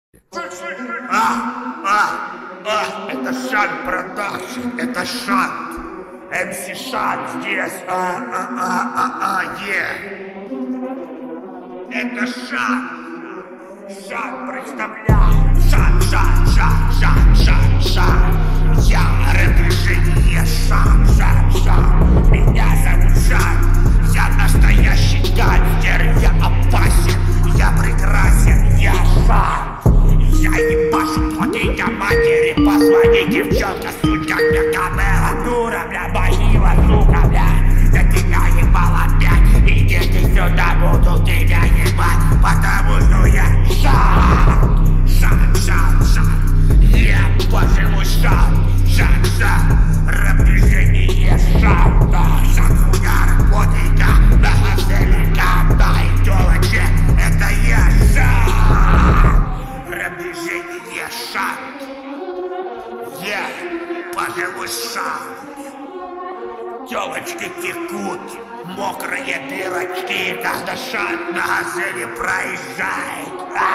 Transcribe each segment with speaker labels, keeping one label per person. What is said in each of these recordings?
Speaker 1: Это Шант Продакшн, это Шант. МС Шант здесь, Это Шант. Шант представляет. Шант. Я рэп-движение Шант. Меня зовут Шант. Я настоящий гангстер, я опасен, я прекрасен, я Шант. Я ебашу плоты до матери, позвони, девчонка, сучка, бля, камера, дура, бля, могила, сука, бля. Я тебя ебал опять, иди ты сюда, буду тебя ебать, потому что я Шант. Я поживу Шант, рэп-движение Шанта. Шант-хуяр, плотненько, на газелика, да и тёлочек, это я Шант. Рэп-движение Шант. Я поживу Шант. Тёлочки текут, мокрые дырочки, когда Шант на газели проезжает.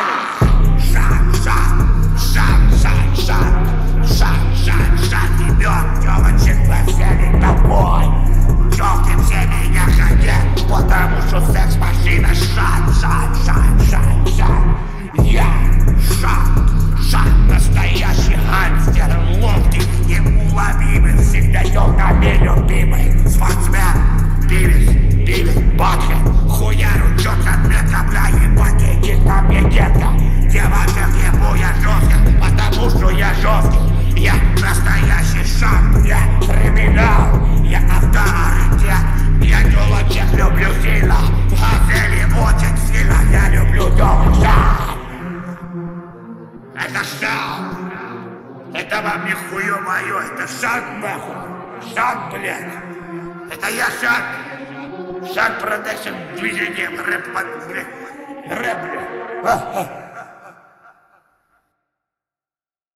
Speaker 1: Шант ебёт тёлочек заселит тобой. Тёлки все меня хотят, потому что секс-машина Шант. Я Шант, настоящий гангстер, ловкий, неуловимый, всегда тёлками любимый. Спортсмен, пивец, бакер, хуяру чётко, метка, бля, ебать, иди ко мне, детка. Девочек ебу я жёстко, потому что я жёсткий. Я настоящий Шант, я криминал, я авторитет. Я тёлочек люблю сильно, в газели очень сильно я люблю тёлочек. Это Шант. Это вам не хую моё, это Шант нахуй. Шант, блядь. Это я Шант. Шант Продакшн, движение рэп, блядь.